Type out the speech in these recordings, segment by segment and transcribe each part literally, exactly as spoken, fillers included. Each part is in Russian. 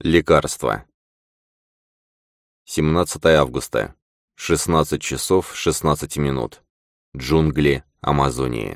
Лекарство. семнадцатое августа. шестнадцать часов шестнадцать минут. Джунгли Амазонии.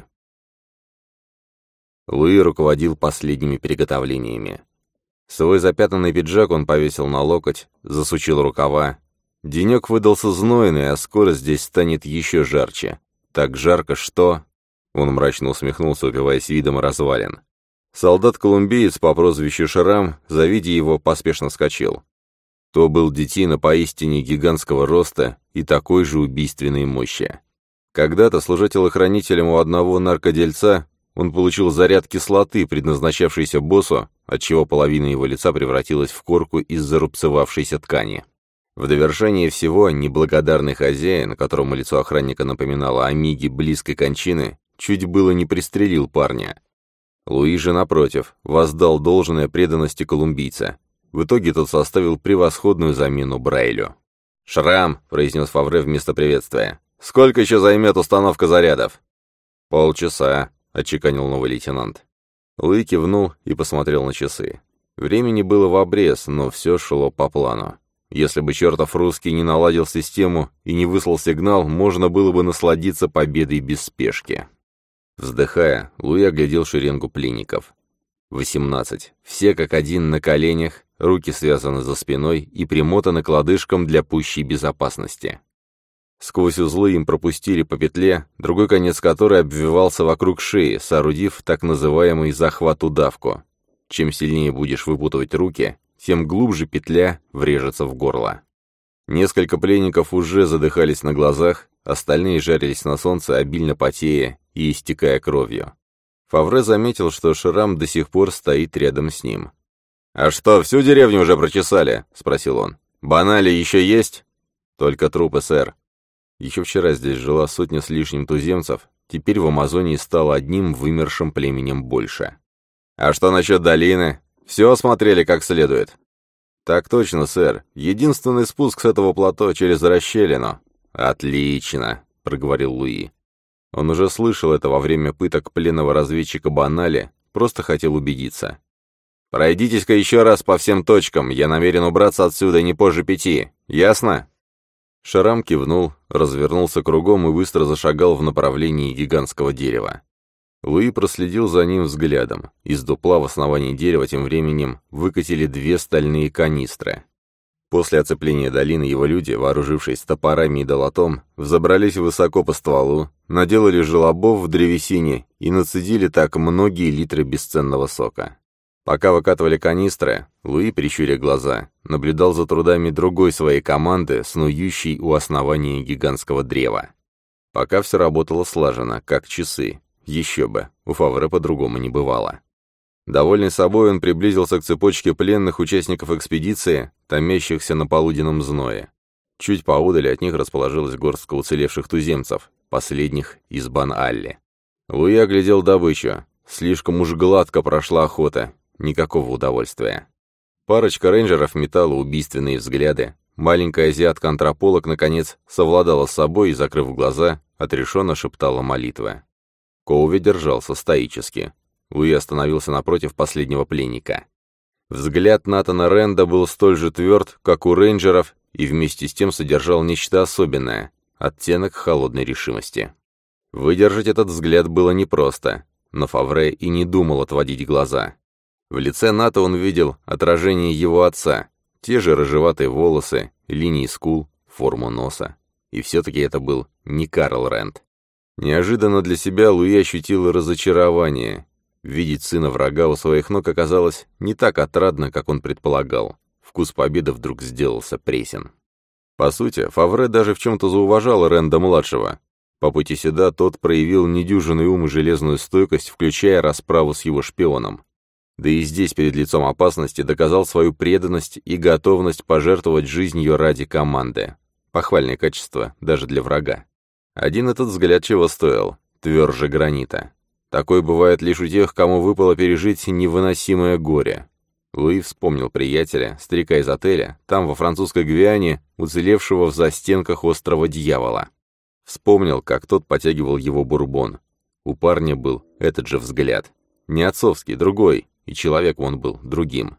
Луи руководил последними приготовлениями. Свой запятнанный пиджак он повесил на локоть, засучил рукава. Денек выдался знойный, а скоро здесь станет еще жарче. Так жарко, что... Он мрачно усмехнулся, упиваясь видом развалин. Солдат-колумбиец по прозвищу Шрам, завидя его, поспешно вскочил. То был детина поистине гигантского роста и такой же убийственной мощи. Когда-то, служа телохранителем у одного наркодельца, он получил заряд кислоты, предназначавшейся боссу, отчего половина его лица превратилась в корку из зарубцевавшейся ткани. В довершение всего, неблагодарный хозяин, которому лицо охранника напоминало о миге близкой кончины, чуть было не пристрелил парня. Луи же, напротив, воздал должное преданности колумбийца. В итоге тот составил превосходную замену Брайлю. «Шрам», — произнес Фавре вместо приветствия. «Сколько еще займет установка зарядов?» «Полчаса», — отчеканил новый лейтенант. Луи кивнул и посмотрел на часы. Времени было в обрез, но все шло по плану. Если бы чертов русский не наладил систему и не выслал сигнал, можно было бы насладиться победой без спешки. Вздыхая, Луи оглядел шеренгу пленников. Восемнадцать. Все как один на коленях, руки связаны за спиной и примотаны к лодыжкам для пущей безопасности. Сквозь узлы им пропустили по петле, другой конец которой обвивался вокруг шеи, соорудив так называемый захват-удавку. Чем сильнее будешь выпутывать руки, тем глубже петля врежется в горло. Несколько пленников уже задыхались на глазах, остальные жарились на солнце, обильно потея и истекая кровью. Фавре заметил, что Шрам до сих пор стоит рядом с ним. «А что, всю деревню уже прочесали?» — спросил он. «Банали еще есть?» «Только трупы, сэр. Еще вчера здесь жила сотня с лишним туземцев, теперь в Амазонии стало одним вымершим племенем больше». «А что насчет долины? Все осмотрели как следует?» «Так точно, сэр. Единственный спуск с этого плато через расщелину». «Отлично», — проговорил Луи. Он уже слышал это во время пыток пленного разведчика Банали, просто хотел убедиться. «Пройдитесь-ка еще раз по всем точкам, я намерен убраться отсюда не позже пяти. Ясно?» Шрам кивнул, развернулся кругом и быстро зашагал в направлении гигантского дерева. Луи проследил за ним взглядом. Из дупла в основании дерева тем временем выкатили две стальные канистры. После оцепления долины его люди, вооружившись топорами и долотом, взобрались высоко по стволу, наделали желобов в древесине и нацедили так многие литры бесценного сока. Пока выкатывали канистры, Луи, прищуря глаза, наблюдал за трудами другой своей команды, снующей у основания гигантского древа. Пока все работало слаженно, как часы. Еще бы, у Фавре по-другому не бывало. Довольный собой, он приблизился к цепочке пленных участников экспедиции, томящихся на полуденном зное. Чуть поодаль от них расположилась горстка уцелевших туземцев, последних из Бан-Алли. Луи оглядел добычу. Слишком уж гладко прошла охота, никакого удовольствия. Парочка рейнджеров метала убийственные взгляды. Маленькая азиатка-антрополог, наконец, совладала с собой и, закрыв глаза, отрешенно шептала молитвы. Коуви держался стоически. Луи остановился напротив последнего пленника. Взгляд Натана Ренда был столь же тверд, как у рейнджеров, и вместе с тем содержал нечто особенное — оттенок холодной решимости. Выдержать этот взгляд было непросто, но Фавре и не думал отводить глаза. В лице Ната он видел отражение его отца, те же рыжеватые волосы, линии скул, форму носа. И все-таки это был не Карл Рэнд. Неожиданно для себя Луи ощутил разочарование. Видеть сына врага у своих ног оказалось не так отрадно, как он предполагал. Вкус победы вдруг сделался пресен. По сути, Фавре даже в чем-то зауважал Рэнда-младшего. По пути сюда тот проявил недюжинный ум и железную стойкость, включая расправу с его шпионом. Да и здесь, перед лицом опасности, доказал свою преданность и готовность пожертвовать жизнью ради команды. Похвальное качество даже для врага. Один этот взгляд чего стоил, тверже гранита. Такое бывает лишь у тех, кому выпало пережить невыносимое горе. Луи вспомнил приятеля, старика из отеля, там, во французской Гвиане, уцелевшего в застенках острова Дьявола. Вспомнил, как тот потягивал его бурбон. У парня был этот же взгляд. Не отцовский, другой, и человек он был другим.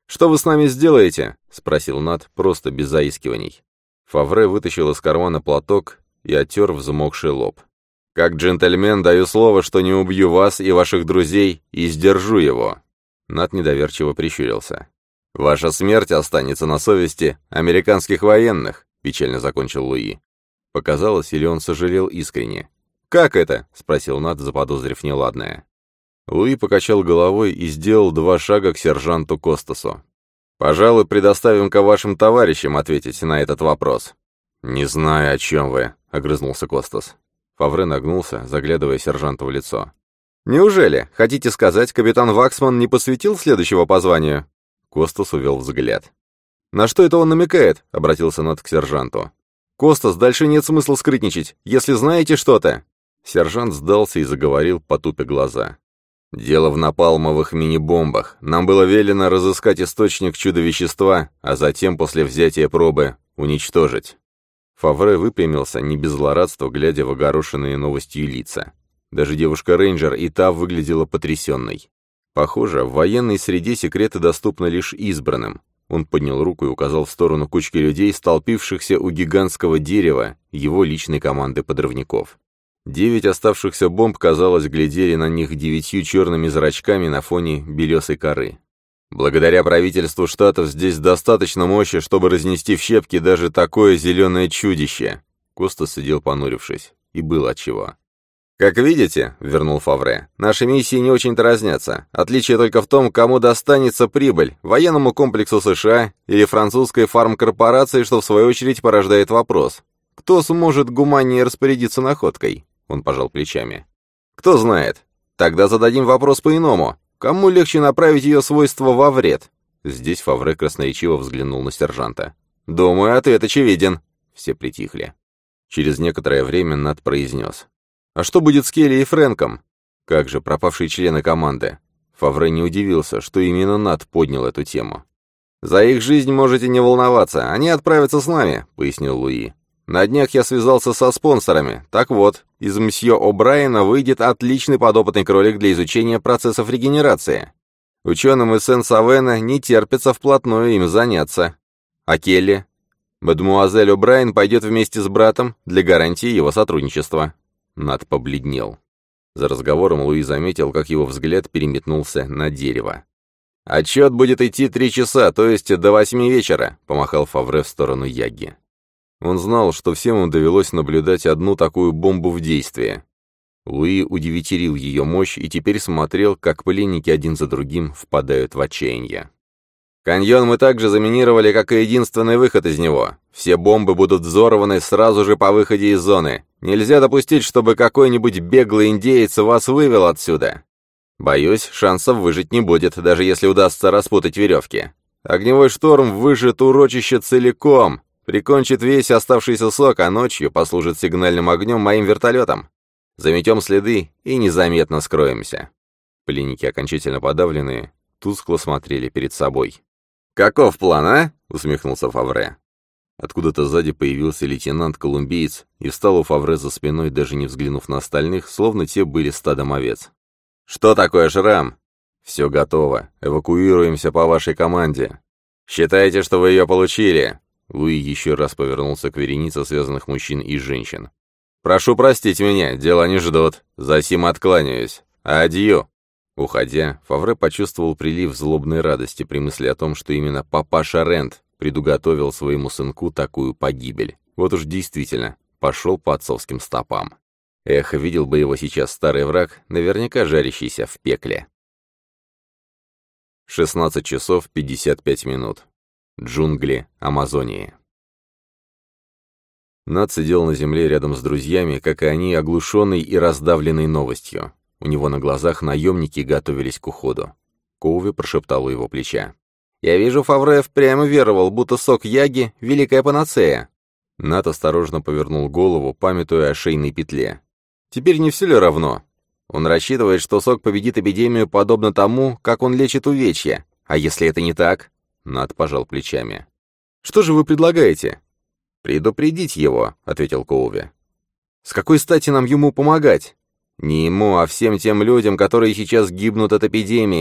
«Что вы с нами сделаете?» — спросил Нат, просто без заискиваний. Фавре вытащил из кармана платок и оттер взмокший лоб. «Как джентльмен даю слово, что не убью вас и ваших друзей, и сдержу его». Нат недоверчиво прищурился. «Ваша смерть останется на совести американских военных», — печально закончил Луи. Показалось, или он сожалел искренне. «Как это?» — спросил Нат, заподозрив неладное. Луи покачал головой и сделал два шага к сержанту Костасу. «Пожалуй, предоставим-ка вашим товарищам ответить на этот вопрос». «Не знаю, о чем вы», — огрызнулся Костас. Фавре нагнулся, заглядывая сержанту в лицо. «Неужели? Хотите сказать, капитан Ваксман не посвятил следующего по званию?» Костас увел взгляд. «На что это он намекает?» — обратился Нат к сержанту. «Костас, дальше нет смысла скрытничать, если знаете что-то». Сержант сдался и заговорил, потупя глаза. «Дело в напалмовых мини-бомбах. Нам было велено разыскать источник чудо-вещества, а затем, после взятия пробы, уничтожить». Фавре выпрямился, не без злорадства, глядя в огорошенные новостью лица. Даже девушка-рейнджер и та выглядела потрясенной. Похоже, в военной среде секреты доступны лишь избранным. Он поднял руку и указал в сторону кучки людей, столпившихся у гигантского дерева его личной команды подрывников. Девять оставшихся бомб, казалось, глядели на них девятью черными зрачками на фоне белесой коры. Благодаря правительству штатов здесь достаточно мощи, чтобы разнести в щепки даже такое зеленое чудище. Костас сидел понурившись, и было отчего. «Как видите, — вернул Фавре, — наши миссии не очень-то разнятся. Отличие только в том, кому достанется прибыль — военному комплексу США или французской фармкорпорации, что в свою очередь порождает вопрос. Кто сможет гуманнее распорядиться находкой?» Он пожал плечами. «Кто знает. Тогда зададим вопрос по-иному. Кому легче направить ее свойства во вред?» Здесь Фавре красноречиво взглянул на сержанта. «Думаю, ответ очевиден». Все притихли. Через некоторое время Нат произнес. «А что будет с Келли и Фрэнком?» «Как же, пропавшие члены команды?» Фавре не удивился, что именно Нат поднял эту тему. «За их жизнь можете не волноваться, они отправятся с нами», — пояснил Луи. «На днях я связался со спонсорами. Так вот, из мсье О'Брайена выйдет отличный подопытный кролик для изучения процессов регенерации. Ученым из Сен-Савена не терпится вплотную им заняться. А Келли? Мадемуазель О'Брайен пойдет вместе с братом для гарантии его сотрудничества». Нат побледнел. За разговором Луи заметил, как его взгляд переметнулся на дерево. «Отчет будет идти три часа, то есть до восьми вечера», — помахал Фавре в сторону Яги. Он знал, что всем им довелось наблюдать одну такую бомбу в действии. Луи удевятерил ее мощь и теперь смотрел, как пленники один за другим впадают в отчаяние. «Каньон мы также заминировали, как и единственный выход из него. Все бомбы будут взорваны сразу же по выходе из зоны. Нельзя допустить, чтобы какой-нибудь беглый индеец вас вывел отсюда. Боюсь, шансов выжить не будет, даже если удастся распутать веревки. Огневой шторм выжжет урочище целиком, прикончит весь оставшийся сок, а ночью послужит сигнальным огнем моим вертолетам. Заметем следы и незаметно скроемся». Пленники, окончательно подавленные, тускло смотрели перед собой. «Каков план, а?» — усмехнулся Фавре. Откуда-то сзади появился лейтенант-колумбиец и встал у Фавре за спиной, даже не взглянув на остальных, словно те были стадом овец. «Что такое шрам?» «Все готово. Эвакуируемся по вашей команде. Считаете, что вы ее получили?» Луи еще раз повернулся к веренице связанных мужчин и женщин. «Прошу простить меня, дела не ждут. Засим откланяюсь. Адью!» Уходя, Фавре почувствовал прилив злобной радости при мысли о том, что именно папаша Рент предуготовил своему сынку такую погибель. Вот уж действительно, пошел по отцовским стопам. Эх, видел бы его сейчас старый враг, наверняка жарящийся в пекле. шестнадцать часов пятьдесят пять минут. Джунгли Амазонии. Нат сидел на земле рядом с друзьями, как и они, оглушенный и раздавленный новостью. У него на глазах наемники готовились к уходу. Коуви прошептал у его плеча. «Я вижу, Фавре впрямь веровал, будто сок Яги — великая панацея». Нат осторожно повернул голову, памятуя о шейной петле. «Теперь не все ли равно? Он рассчитывает, что сок победит эпидемию подобно тому, как он лечит увечья. А если это не так?» Нат пожал плечами. «Что же вы предлагаете?» «Предупредить его», — ответил Коуви. «С какой стати нам ему помогать?» «Не ему, а всем тем людям, которые сейчас гибнут от эпидемии.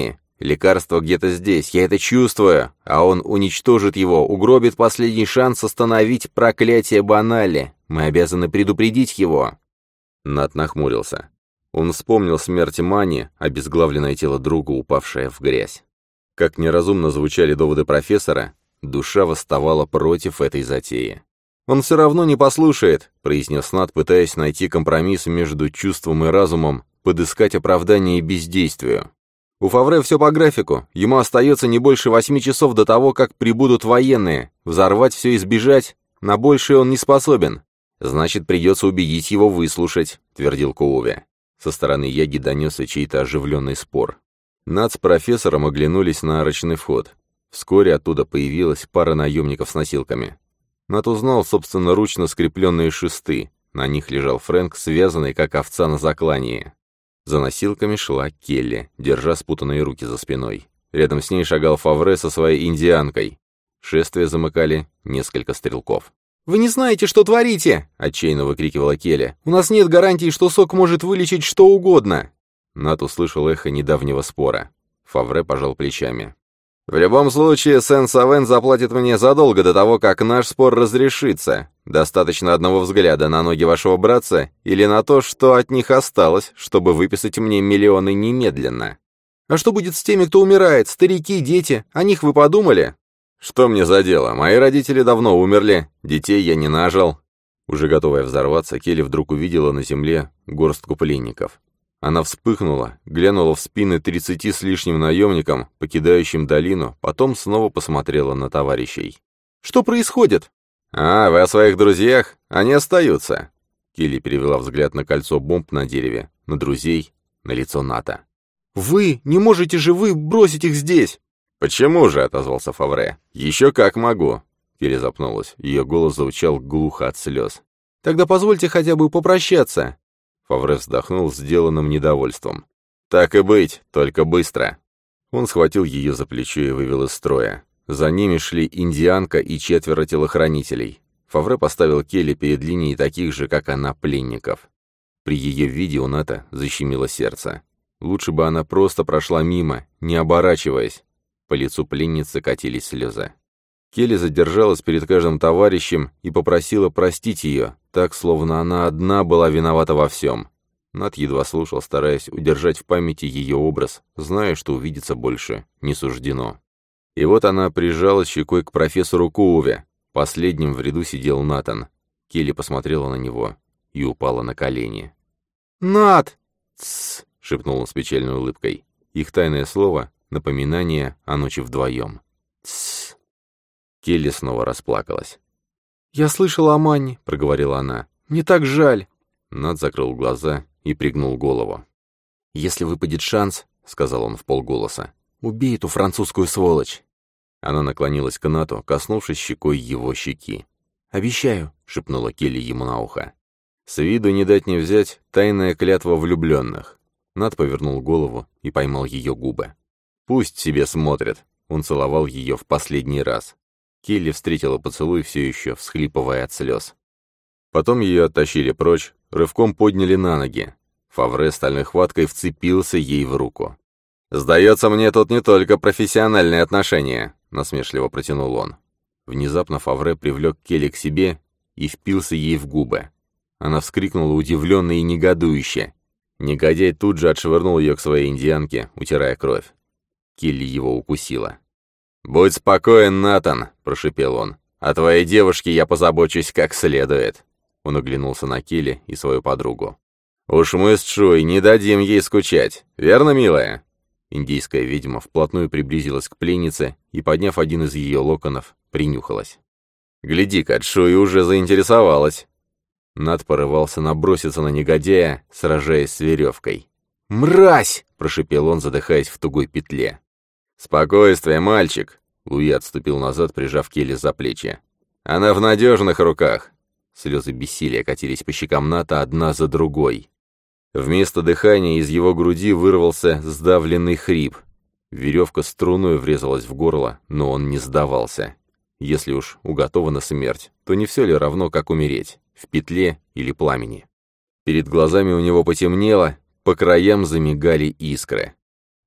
Лекарство где-то здесь, я это чувствую, а он уничтожит его, угробит последний шанс остановить проклятие Банали. Мы обязаны предупредить его». Нат нахмурился. Он вспомнил смерть Мани, обезглавленное тело друга, упавшее в грязь. Как неразумно звучали доводы профессора, душа восставала против этой затеи. «Он все равно не послушает», — произнес Нат, пытаясь найти компромисс между чувством и разумом, подыскать оправдание бездействию. «У Фавре все по графику. Ему остается не больше восьми часов до того, как прибудут военные. Взорвать все и сбежать? На большее он не способен. Значит, придется убедить его выслушать», — твердил Коуве. Со стороны Яги донесся чей-то оживленный спор. Нат с профессором оглянулись на арочный вход. Вскоре оттуда появилась пара наемников с носилками. Нат узнал собственноручно скрепленные шесты. На них лежал Фрэнк, связанный, как овца на заклании. За носилками шла Келли, держа спутанные руки за спиной. Рядом с ней шагал Фавре со своей индианкой. Шествие замыкали несколько стрелков. «Вы не знаете, что творите!» — отчаянно выкрикивала Келли. «У нас нет гарантии, что сок может вылечить что угодно!» Нат услышал эхо недавнего спора. Фавре пожал плечами. «В любом случае, Сен-Савен заплатит мне задолго до того, как наш спор разрешится. Достаточно одного взгляда на ноги вашего братца или на то, что от них осталось, чтобы выписать мне миллионы немедленно». «А что будет с теми, кто умирает? Старики, дети? О них вы подумали?» «Что мне за дело? Мои родители давно умерли, детей я не нажил». Уже готовая взорваться, Келли вдруг увидела на земле горстку пленников. Она вспыхнула, глянула в спины тридцати с лишним наемникам, покидающим долину, потом снова посмотрела на товарищей. «Что происходит?» «А, вы о своих друзьях? Они остаются». Келли перевела взгляд на кольцо бомб на дереве, на друзей, на лицо Ната. «Вы не можете же вы бросить их здесь!» «Почему же?» — отозвался Фавре. «Еще как могу!» Келли запнулась. Ее голос звучал глухо от слез. «Тогда позвольте хотя бы попрощаться!» Фавре вздохнул с сделанным недовольством. «Так и быть, только быстро!» Он схватил ее за плечо и вывел из строя. За ними шли индианка и четверо телохранителей. Фавре поставил Келли перед линией таких же, как она, пленников. При ее виде у Ната защемило сердце. Лучше бы она просто прошла мимо, не оборачиваясь. По лицу пленницы катились слезы. Келли задержалась перед каждым товарищем и попросила простить ее, так, словно она одна была виновата во всем. Нат едва слушал, стараясь удержать в памяти ее образ, зная, что увидеться больше не суждено. И вот она прижалась щекой к профессору Коуве. Последним в ряду сидел Натан. Келли посмотрела на него и упала на колени. «Нат!» «Тссс!» — шепнул он с печальной улыбкой. Их тайное слово — напоминание о ночи вдвоем. «Тссс!» Келли снова расплакалась. «Я слышала о Манне», — проговорила она. «Мне так жаль». Нат закрыл глаза и пригнул голову. «Если выпадет шанс», — сказал он вполголоса, — «убей эту французскую сволочь». Она наклонилась к Нату, коснувшись щекой его щеки. «Обещаю», — шепнула Келли ему на ухо. С виду не дать не взять тайная клятва влюбленных. Нат повернул голову и поймал ее губы. «Пусть себе смотрят», — он целовал ее в последний раз. Келли встретила поцелуй, все еще всхлипывая от слез. Потом ее оттащили прочь, рывком подняли на ноги. Фавре стальной хваткой вцепился ей в руку. «Сдается мне, тут не только профессиональные отношения», — насмешливо протянул он. Внезапно Фавре привлек Келли к себе и впился ей в губы. Она вскрикнула удивленно и негодующе. Негодяй тут же отшвырнул ее к своей индианке, утирая кровь. Келли его укусила. «Будь спокоен, Натан», — прошипел он. «О твоей девушке я позабочусь как следует». Он оглянулся на Келли и свою подругу. «Уж мы с Чуй не дадим ей скучать, верно, милая?» Индийская ведьма вплотную приблизилась к пленнице и, подняв один из ее локонов, принюхалась. «Гляди-ка, Чуй уже заинтересовалась». Нат порывался наброситься на негодяя, сражаясь с веревкой. «Мразь!» — прошипел он, задыхаясь в тугой петле. «Спокойствие, мальчик!» — Луи отступил назад, прижав Келли за плечи. «Она в надежных руках!» Слезы бессилия катились по щекам Ната одна за другой. Вместо дыхания из его груди вырвался сдавленный хрип. Веревка струной врезалась в горло, но он не сдавался. Если уж уготована смерть, то не все ли равно, как умереть, в петле или пламени? Перед глазами у него потемнело, по краям замигали искры.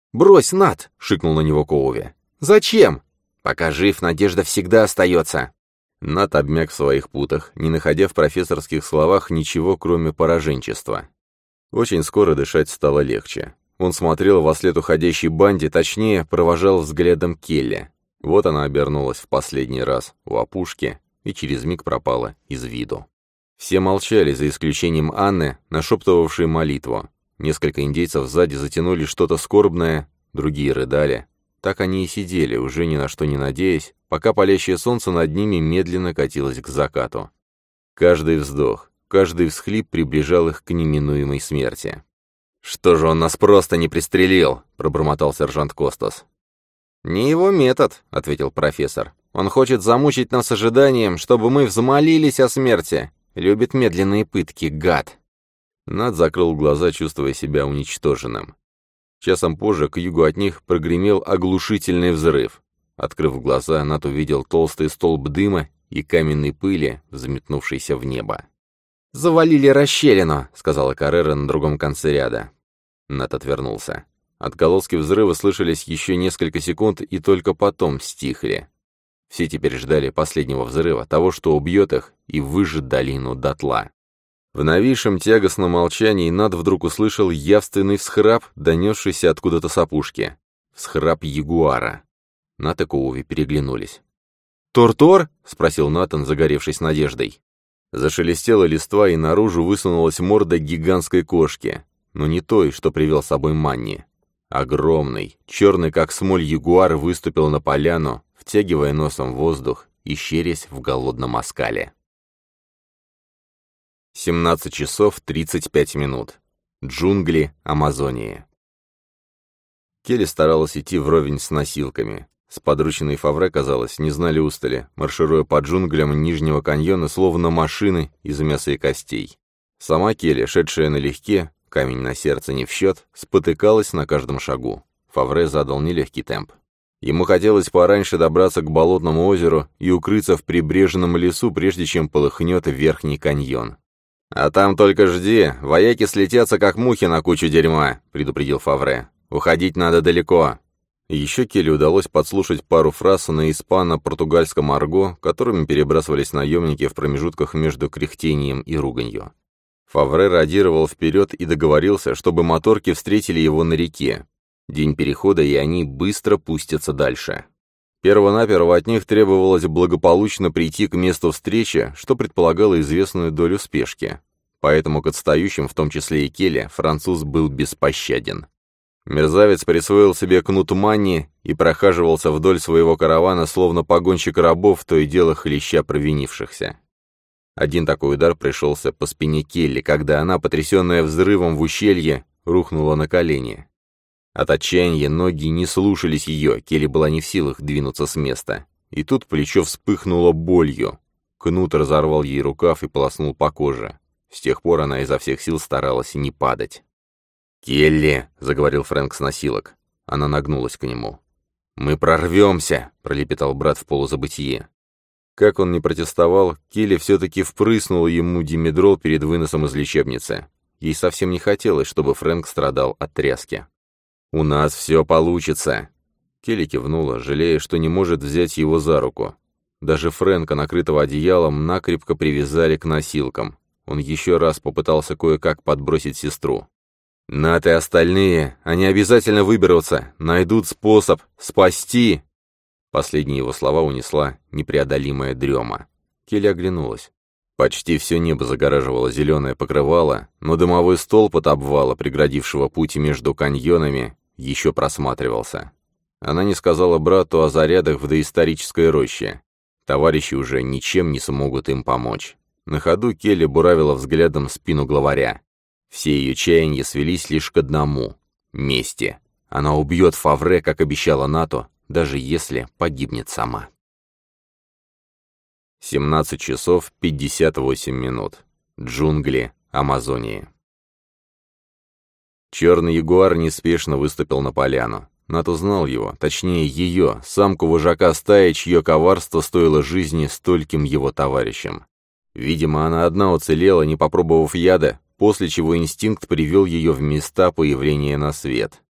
«Брось, Нат!» — шикнул на него Коуви. «Зачем?» «Пока жив, надежда всегда остается». Нат обмяк в своих путах, не находя в профессорских словах ничего, кроме пораженчества. Очень скоро дышать стало легче. Он смотрел вослед уходящей банде, точнее, провожал взглядом Келли. Вот она обернулась в последний раз у опушки и через миг пропала из виду. Все молчали, за исключением Анны, нашептывавшей молитву. Несколько индейцев сзади затянули что-то скорбное, другие рыдали. Так они и сидели, уже ни на что не надеясь, пока палящее солнце над ними медленно катилось к закату. Каждый вздох, каждый всхлип приближал их к неминуемой смерти. «Что же он нас просто не пристрелил?» — пробормотал сержант Костас. «Не его метод», — ответил профессор. «Он хочет замучить нас ожиданием, чтобы мы взмолились о смерти. Любит медленные пытки, гад». Нат закрыл глаза, чувствуя себя уничтоженным. Часом позже к югу от них прогремел оглушительный взрыв. Открыв глаза, Нат увидел толстый столб дыма и каменной пыли, взметнувшейся в небо. «Завалили расщелину», — сказала Каррера на другом конце ряда. Нат отвернулся. Отголоски взрыва слышались еще несколько секунд и только потом стихли. Все теперь ждали последнего взрыва, того, что убьет их и выжжет долину дотла. В нависшем тягостном молчании Нат вдруг услышал явственный всхрап, донесшийся откуда-то с опушки. Всхрап ягуара. Нат и Коуви переглянулись. «Тор-Тор?» — спросил Натан, загоревшись надеждой. Зашелестела листва, и наружу высунулась морда гигантской кошки, но не той, что привел с собой Манни. Огромный, черный как смоль ягуар выступил на поляну, втягивая носом воздух и щерясь в голодном оскале. семнадцать часов тридцать пять минут. Джунгли Амазонии. Келли старалась идти вровень с носилками. Сподручные Фавре, казалось, не знали устали, маршируя по джунглям Нижнего каньона, словно машины из мяса и костей. Сама Келли, шедшая налегке, камень на сердце не в счет, спотыкалась на каждом шагу. Фавре задал нелегкий темп. Ему хотелось пораньше добраться к болотному озеру и укрыться в прибрежном лесу, прежде чем полыхнет верхний каньон. «А там только жди, вояки слетятся, как мухи на кучу дерьма», — предупредил Фавре. «Уходить надо далеко». Еще Келли удалось подслушать пару фраз на испано-португальском арго, которыми перебрасывались наемники в промежутках между кряхтением и руганью. Фавре радировал вперед и договорился, чтобы моторки встретили его на реке. День перехода, и они быстро пустятся дальше. Первонаперво от них требовалось благополучно прийти к месту встречи, что предполагало известную долю спешки. Поэтому к отстающим, в том числе и Келли, француз был беспощаден. Мерзавец присвоил себе кнут Манни и прохаживался вдоль своего каравана, словно погонщик рабов, то и дело хлеща провинившихся. Один такой удар пришелся по спине Келли, когда она, потрясенная взрывом в ущелье, рухнула на колени. От отчаяния ноги не слушались ее, Келли была не в силах двинуться с места. И тут плечо вспыхнуло болью. Кнут разорвал ей рукав и полоснул по коже. С тех пор она изо всех сил старалась не падать. «Келли!» — заговорил Фрэнк с носилок. Она нагнулась к нему. «Мы прорвемся!» — пролепетал брат в полузабытие. Как он ни протестовал, Келли все-таки впрыснула ему димедрол перед выносом из лечебницы. Ей совсем не хотелось, чтобы Фрэнк страдал от тряски. «У нас все получится!» Келли кивнула, жалея, что не может взять его за руку. Даже Фрэнка, накрытого одеялом, накрепко привязали к носилкам. Он еще раз попытался кое-как подбросить сестру. «Нат и остальные, они обязательно выберутся, найдут способ спасти!» Последние его слова унесла непреодолимая дрема. Келли оглянулась. Почти все небо загораживало зеленое покрывало, но дымовой столб от обвала, преградившего путь между каньонами, еще просматривался. Она не сказала брату о зарядах в доисторической роще. Товарищи уже ничем не смогут им помочь. На ходу Келли буравила взглядом спину главаря. Все ее чаяния свелись лишь к одному — мести. Она убьет Фавре, как обещала НАТО, даже если погибнет сама. семнадцать часов пятьдесят восемь минут. Джунгли Амазонии. Черный ягуар неспешно выступил на поляну. Нат узнал его, точнее ее, самку вожака стаи, чье коварство стоило жизни стольким его товарищам. Видимо, она одна уцелела, не попробовав яда, после чего инстинкт привел ее в места появления на свет.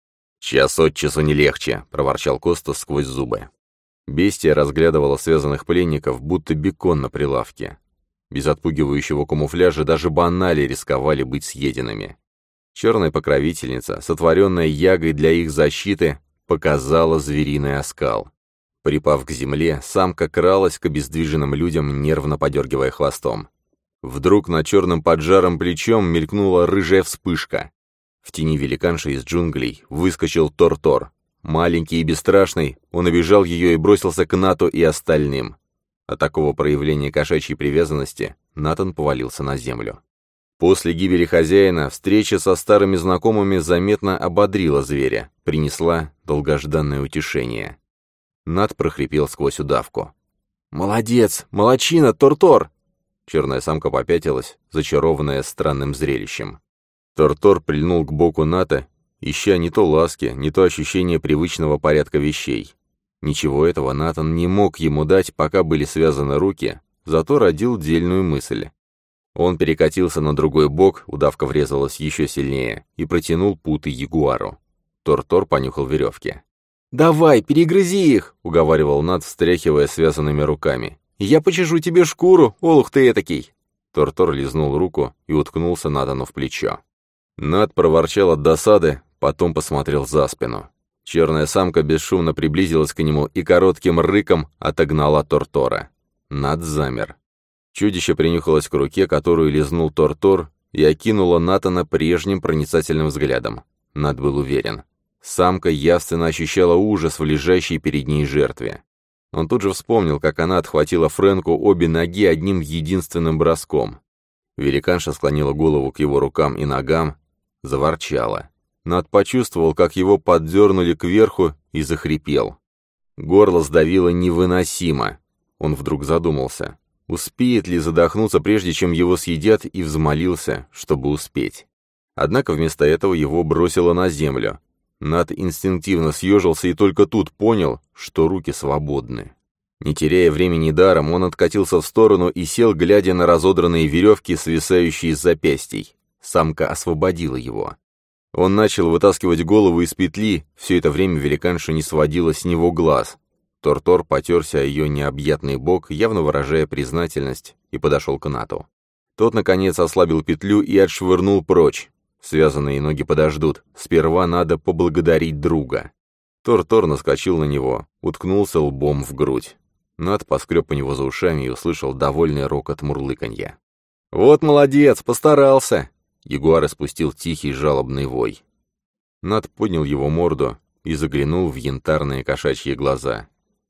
«Час от часу не легче», — проворчал Костас сквозь зубы. Бестия разглядывала связанных пленников, будто бекон на прилавке. Без отпугивающего камуфляжа даже банали рисковали быть съеденными. Черная покровительница, сотворенная ягой для их защиты, показала звериный оскал. Припав к земле, самка кралась к обездвиженным людям, нервно подергивая хвостом. Вдруг над черным поджаром плечом мелькнула рыжая вспышка. В тени великанши из джунглей выскочил Тор-Тор. Маленький и бесстрашный, он обежал ее и бросился к Нату и остальным. От такого проявления кошачьей привязанности Натан повалился на землю. После гибели хозяина встреча со старыми знакомыми заметно ободрила зверя, принесла долгожданное утешение. Нат прохрипел сквозь удавку. «Молодец! Молодчина, Тор-Тор!» Черная самка попятилась, зачарованная странным зрелищем. Тор-Тор прильнул к боку Ната, ища не то ласки, не то ощущение привычного порядка вещей. Ничего этого Натан не мог ему дать, пока были связаны руки, зато родил дельную мысль. Он перекатился на другой бок, удавка врезалась еще сильнее, и протянул путы ягуару. Тор-Тор понюхал веревки. «Давай, перегрызи их!» — уговаривал Нат, встряхивая связанными руками. «Я почешу тебе шкуру, олух ты этакий!» Тор-Тор лизнул руку и уткнулся Натану в плечо. Нат проворчал от досады, потом посмотрел за спину. Черная самка бесшумно приблизилась к нему и коротким рыком отогнала Тор-Тора. Нат замер. Чудище принюхалось к руке, которую лизнул Тор-Тор, и окинуло Натана прежним проницательным взглядом. Нат был уверен. Самка явственно ощущала ужас в лежащей перед ней жертве. Он тут же вспомнил, как она отхватила Фрэнку обе ноги одним единственным броском. Великанша склонила голову к его рукам и ногам, заворчала. Нат почувствовал, как его поддернули кверху, и захрипел. Горло сдавило невыносимо. Он вдруг задумался, успеет ли задохнуться, прежде чем его съедят, и взмолился, чтобы успеть. Однако вместо этого его бросило на землю. Нат инстинктивно съежился и только тут понял, что руки свободны. Не теряя времени даром, он откатился в сторону и сел, глядя на разодранные веревки, свисающие с запястий. Самка освободила его. Он начал вытаскивать голову из петли, все это время великанша не сводила с него глаз. Тор-Тор потерся о ее необъятный бок, явно выражая признательность, и подошел к Нату. Тот, наконец, ослабил петлю и отшвырнул прочь. Связанные ноги подождут, сперва надо поблагодарить друга. Тор-Тор наскочил на него, уткнулся лбом в грудь. Нат поскреб по него за ушами и услышал довольный рокот мурлыканья. «Вот молодец, постарался!» Ягуар испустил тихий жалобный вой. Нат поднял его морду и заглянул в янтарные кошачьи глаза.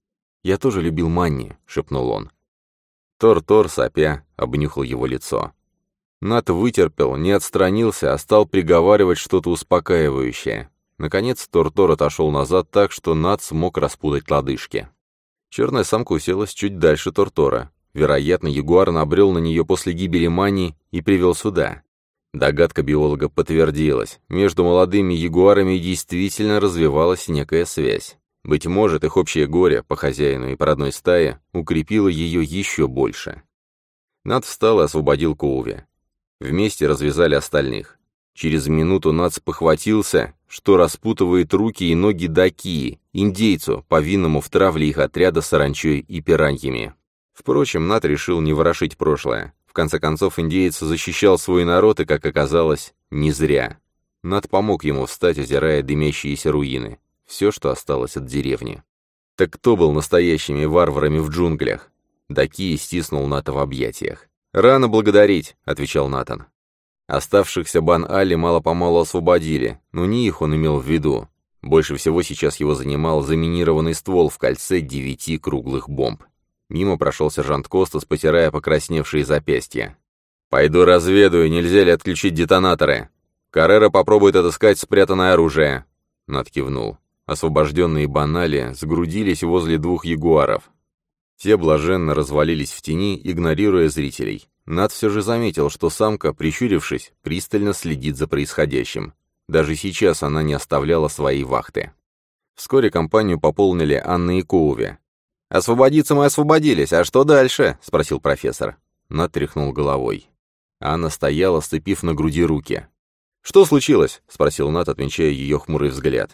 «Я тоже любил Манни», — шепнул он. Тор-Тор, сопя, обнюхал его лицо. Нат вытерпел, не отстранился, а стал приговаривать что-то успокаивающее. Наконец Тор-Тор отошел назад так, что Нат смог распутать лодыжки. Черная самка уселась чуть дальше Тор-Тора. Вероятно, ягуар набрел на нее после гибели Манни и привел сюда. Догадка биолога подтвердилась. Между молодыми ягуарами действительно развивалась некая связь. Быть может, их общее горе по хозяину и по родной стае укрепило ее еще больше. Нат встал и освободил Коуви. Вместе развязали остальных. Через минуту Нат спохватился, что распутывает руки и ноги Дакии, индейцу, повинному в травле их отряда саранчой и пираньями. Впрочем, Нат решил не ворошить прошлое. В конце концов, индеец защищал свой народ, и, как оказалось, не зря. Нат помог ему встать, озирая дымящиеся руины. Все, что осталось от деревни. Так кто был настоящими варварами в джунглях? Дакии стиснул Ната в объятиях. «Рано благодарить», — отвечал Натан. Оставшихся Бан-Али мало-помалу освободили, но не их он имел в виду. Больше всего сейчас его занимал заминированный ствол в кольце девяти круглых бомб. Мимо прошел сержант Костас, потирая покрасневшие запястья. «Пойду разведаю, нельзя ли отключить детонаторы. Каррера попробует отыскать спрятанное оружие». Нат кивнул. Освобожденные Бан-Али сгрудились возле двух ягуаров. Те блаженно развалились в тени, игнорируя зрителей. Нат все же заметил, что самка, прищурившись, пристально следит за происходящим. Даже сейчас она не оставляла своей вахты. Вскоре компанию пополнили Анна и Коуви. «Освободиться мы освободились, а что дальше?» — спросил профессор. Нат тряхнул головой. Анна стояла, сцепив на груди руки. «Что случилось?» — спросил Нат, отмечая ее хмурый взгляд.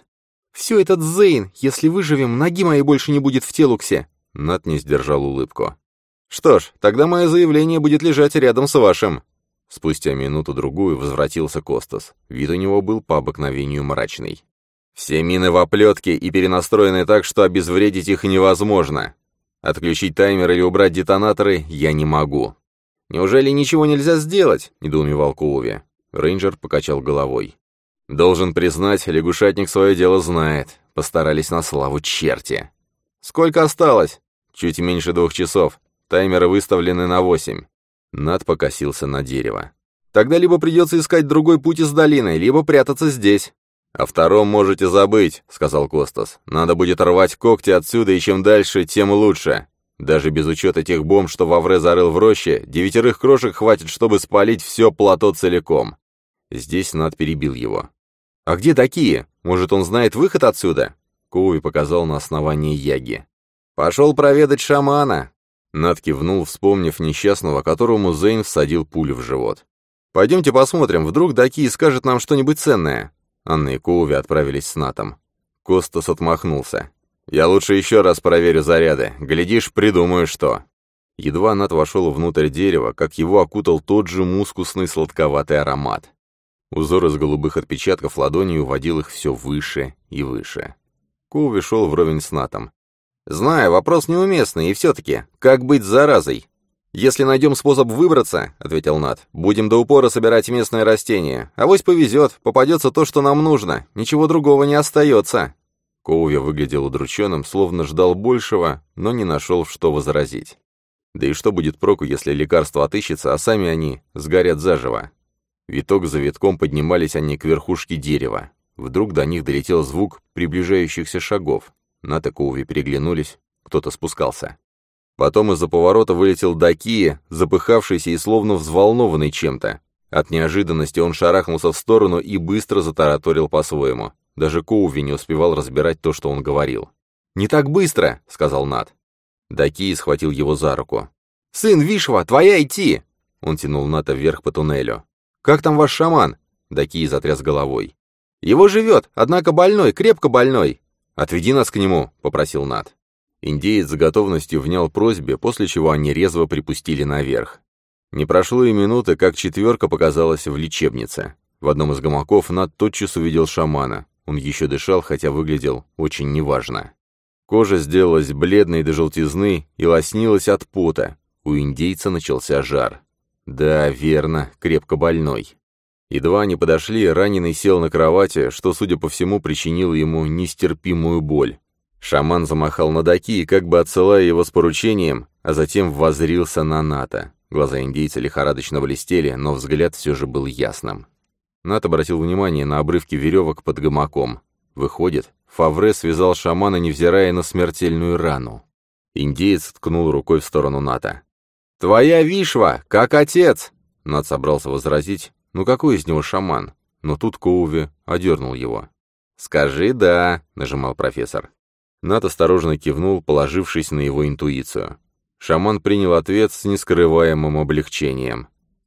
«Все этот Зейн, если выживем, ноги моей больше не будет в Телуксе!» Нат не сдержал улыбку. «Что ж, тогда мое заявление будет лежать рядом с вашим!» Спустя минуту-другую возвратился Костас. Вид у него был по обыкновению мрачный. «Все мины в оплетке и перенастроены так, что обезвредить их невозможно. Отключить таймер или убрать детонаторы я не могу». «Неужели ничего нельзя сделать?» — недоумевал Коуви. Рейнджер покачал головой. «Должен признать, лягушатник свое дело знает. Постарались на славу черти». «Сколько осталось?» «Чуть меньше двух часов. Таймеры выставлены на восемь». Нат покосился на дерево. «Тогда либо придется искать другой путь из долины, либо прятаться здесь». «О втором можете забыть», — сказал Костас. «Надо будет рвать когти отсюда, и чем дальше, тем лучше. Даже без учета тех бомб, что Вавре зарыл в роще, девятерых крошек хватит, чтобы спалить все плато целиком». Здесь Нат перебил его. «А где такие? Может, он знает выход отсюда?» Коуви показал на основание яги. «Пошел проведать шамана». Нат кивнул, вспомнив несчастного, которому Зейн всадил пулю в живот. «Пойдемте посмотрим, вдруг Даки скажет нам что-нибудь ценное». Анна и Коуви отправились с Натом. Костас отмахнулся. «Я лучше еще раз проверю заряды. Глядишь, придумаю что». Едва Нат вошел внутрь дерева, как его окутал тот же мускусный сладковатый аромат. Узор из голубых отпечатков ладонью уводил их все выше и выше. Коуви шел вровень с Натом. «Знаю, вопрос неуместный, и все-таки, как быть с заразой?» «Если найдем способ выбраться, — ответил Нат, — будем до упора собирать местные растения. Авось повезет, попадется то, что нам нужно, ничего другого не остается». Коуви выглядел удрученным, словно ждал большего, но не нашел, что возразить. Да и что будет проку, если лекарство отыщется, а сами они сгорят заживо? Виток за витком поднимались они к верхушке дерева. Вдруг до них долетел звук приближающихся шагов. Нат и Коуви переглянулись, кто-то спускался. Потом из-за поворота вылетел Дакия, запыхавшийся и словно взволнованный чем-то. От неожиданности он шарахнулся в сторону и быстро затараторил по-своему. Даже Коуви не успевал разбирать то, что он говорил. «Не так быстро!» — сказал Нат. Дакия схватил его за руку. «Сын Вишва, твоя идти!» Он тянул Ната вверх по туннелю. «Как там ваш шаман?» Дакия затряс головой. «Его живет, однако больной, крепко больной!» «Отведи нас к нему!» — попросил Нат. Индеец с готовностью внял просьбе, после чего они резво припустили наверх. Не прошло и минуты, как четверка показалась в лечебнице. В одном из гамаков Нат тотчас увидел шамана. Он еще дышал, хотя выглядел очень неважно. Кожа сделалась бледной до желтизны и лоснилась от пота. У индейца начался жар. Да, верно, крепко больной. Едва они подошли, раненый сел на кровати, что, судя по всему, причинило ему нестерпимую боль. Шаман замахал на Даки, как бы отсылая его с поручением, а затем воззрился на Ната. Глаза индейца лихорадочно блестели, но взгляд все же был ясным. Нат обратил внимание на обрывки веревок под гамаком. Выходит, Фавре связал шамана, невзирая на смертельную рану. Индеец ткнул рукой в сторону Ната. «Твоя Вишва, как отец!» Нат собрался возразить. «Ну какой из него шаман?» Но тут Коуви одернул его. «Скажи «да», — нажимал профессор. Нат осторожно кивнул, положившись на его интуицию. Шаман принял ответ с нескрываемым облегчением.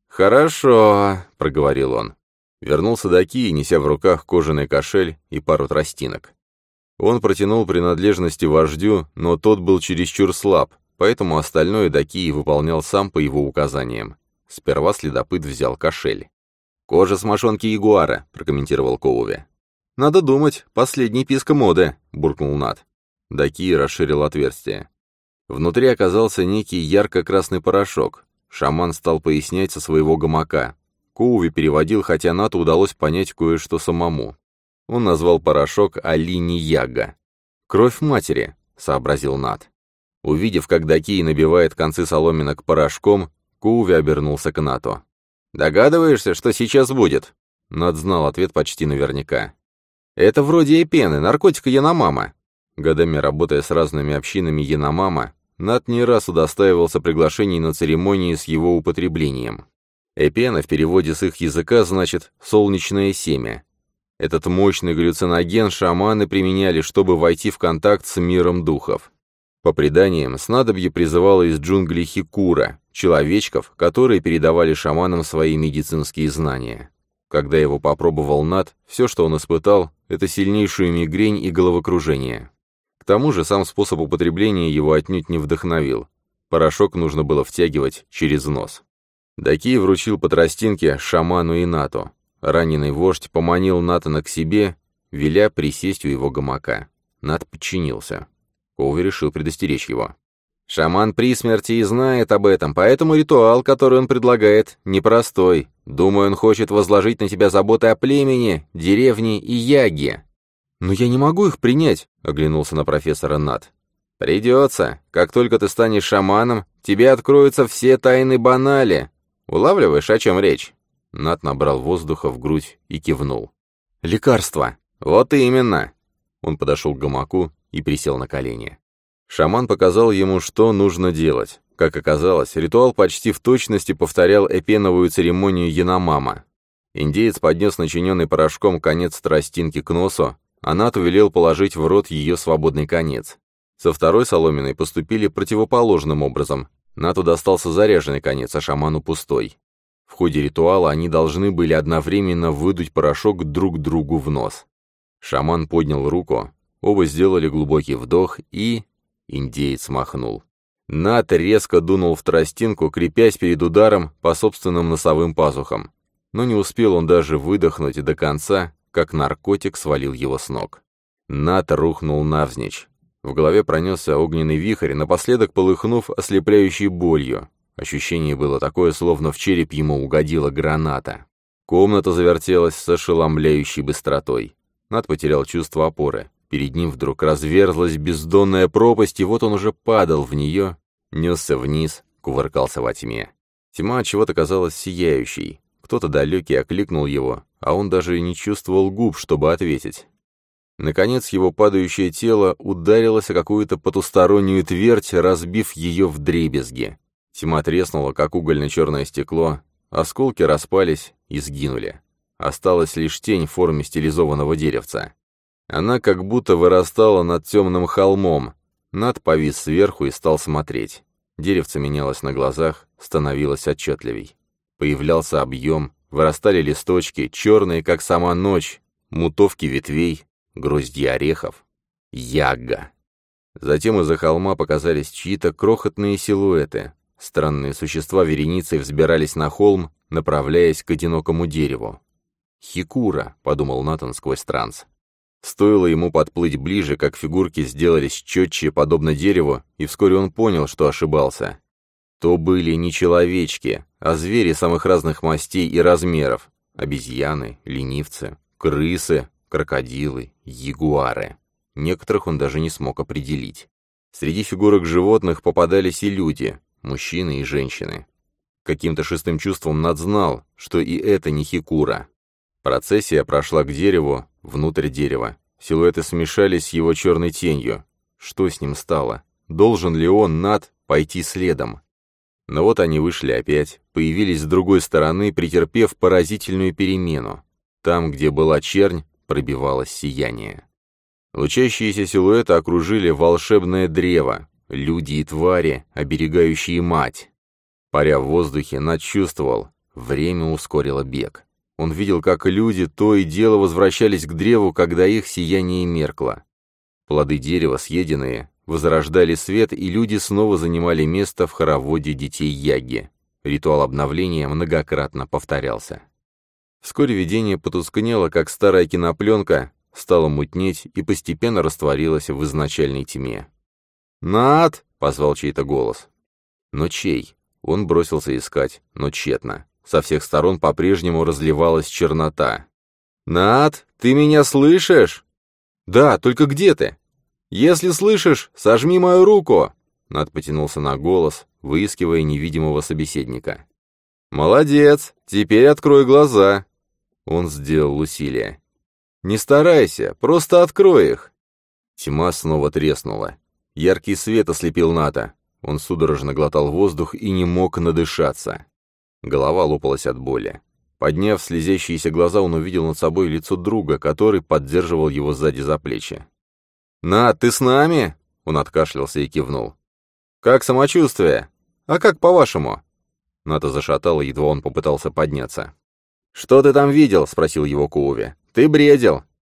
«Хорошо», — проговорил он. Вернулся Даки, неся в руках кожаный кошель и пару тростинок. Он протянул принадлежности вождю, но тот был чересчур слаб, поэтому остальное Даки выполнял сам по его указаниям. Сперва следопыт взял кошель. «Кожа с мошонки ягуара», — прокомментировал Коуви. «Надо думать, последний писка моды», — буркнул Нат. Даки расширил отверстие. Внутри оказался некий ярко-красный порошок. Шаман стал пояснять со своего гамака. Коуви переводил, хотя Нату удалось понять кое-что самому. Он назвал порошок Алини-Яга. «Кровь матери», — сообразил Нат. Увидев, как Даки набивает концы соломинок порошком, Коуви обернулся к Нату. «Догадываешься, что сейчас будет?» Нат знал ответ почти наверняка. «Это вроде эпены, наркотика Яномама». Годами работая с разными общинами Яномама, Нат не раз удостаивался приглашений на церемонии с его употреблением. Эпена в переводе с их языка значит «солнечное семя». Этот мощный галлюциноген шаманы применяли, чтобы войти в контакт с миром духов. По преданиям, снадобье призывало из джунглей Хикура, человечков, которые передавали шаманам свои медицинские знания. Когда его попробовал Нат, все, что он испытал, это сильнейшую мигрень и головокружение. К тому же сам способ употребления его отнюдь не вдохновил. Порошок нужно было втягивать через нос. Дакий вручил по тростинке шаману и Нату. Раненый вождь поманил Натана к себе, веля присесть у его гамака. Нат подчинился. Коуви решил предостеречь его. «Шаман при смерти и знает об этом, поэтому ритуал, который он предлагает, непростой. Думаю, он хочет возложить на тебя заботы о племени, деревне и яге». «Но я не могу их принять», — оглянулся на профессора Нат. «Придется. Как только ты станешь шаманом, тебе откроются все тайны Банали. Улавливаешь, о чем речь?» Нат набрал воздуха в грудь и кивнул. «Лекарство». «Вот именно». Он подошел к гамаку и присел на колени. Шаман показал ему, что нужно делать. Как оказалось, ритуал почти в точности повторял эпеновую церемонию Яномама. Индеец поднес начиненный порошком конец тростинки к носу, а Нату велел положить в рот ее свободный конец. Со второй соломиной поступили противоположным образом. Нату достался заряженный конец, а шаману пустой. В ходе ритуала они должны были одновременно выдуть порошок друг другу в нос. Шаман поднял руку, оба сделали глубокий вдох и... Индеец махнул. Нат резко дунул в тростинку, крепясь перед ударом по собственным носовым пазухам. Но не успел он даже выдохнуть до конца, как наркотик свалил его с ног. Нат рухнул навзничь. В голове пронесся огненный вихрь, напоследок полыхнув ослепляющей болью. Ощущение было такое, словно в череп ему угодила граната. Комната завертелась с ошеломляющей быстротой. Нат потерял чувство опоры. Перед ним вдруг разверзлась бездонная пропасть, и вот он уже падал в нее, несся вниз, кувыркался во тьме. Тьма отчего-то казалась сияющей. Кто-то далекий окликнул его, а он даже не чувствовал губ, чтобы ответить. Наконец его падающее тело ударилось о какую-то потустороннюю твердь, разбив ее вдребезги. Тьма треснула, как угольно-черное стекло, осколки распались и сгинули. Осталась лишь тень в форме стилизованного деревца. Она как будто вырастала над темным холмом. Над повис сверху и стал смотреть. Деревце менялось на глазах, становилось отчетливей. Появлялся объем, вырастали листочки, черные, как сама ночь, мутовки ветвей, грозди орехов. Ягга. Затем из-за холма показались чьи-то крохотные силуэты. Странные существа вереницей взбирались на холм, направляясь к одинокому дереву. «Хикура», — подумал Натан сквозь транс. Стоило ему подплыть ближе, как фигурки сделались четче, подобно дереву, и вскоре он понял, что ошибался. То были не человечки, а звери самых разных мастей и размеров. Обезьяны, ленивцы, крысы, крокодилы, ягуары. Некоторых он даже не смог определить. Среди фигурок животных попадались и люди, мужчины и женщины. Каким-то шестым чувством Нат знал, что и это не Хикура. Процессия прошла к дереву, внутрь дерева. Силуэты смешались с его черной тенью. Что с ним стало? Должен ли он, Нат, пойти следом? Но вот они вышли опять, появились с другой стороны, претерпев поразительную перемену. Там, где была чернь, пробивалось сияние. Лучащиеся силуэты окружили волшебное древо, люди и твари, оберегающие мать. Паря в воздухе, Нат чувствовал, время ускорило бег. Он видел, как люди то и дело возвращались к древу, когда их сияние меркло. Плоды дерева, съеденные, возрождали свет, и люди снова занимали место в хороводе детей Яги. Ритуал обновления многократно повторялся. Вскоре видение потускнело, как старая кинопленка, стало мутнеть и постепенно растворилось в изначальной тьме. «Нат!» — позвал чей-то голос. Но чей? Он бросился искать, но тщетно. Со всех сторон по-прежнему разливалась чернота. «Нат, ты меня слышишь?» «Да, только где ты?» «Если слышишь, сожми мою руку!» Нат потянулся на голос, выискивая невидимого собеседника. «Молодец! Теперь открой глаза!» Он сделал усилие. «Не старайся, просто открой их!» Тьма снова треснула. Яркий свет ослепил Ната. Он судорожно глотал воздух и не мог надышаться. Голова лопалась от боли. Подняв слезящиеся глаза, он увидел над собой лицо друга, который поддерживал его сзади за плечи. «Нат, ты с нами?» Он откашлялся и кивнул. «Как самочувствие? А как по-вашему?» Ната зашатало, едва он попытался подняться. «Что ты там видел?» — спросил его Коуви. «Ты бредил».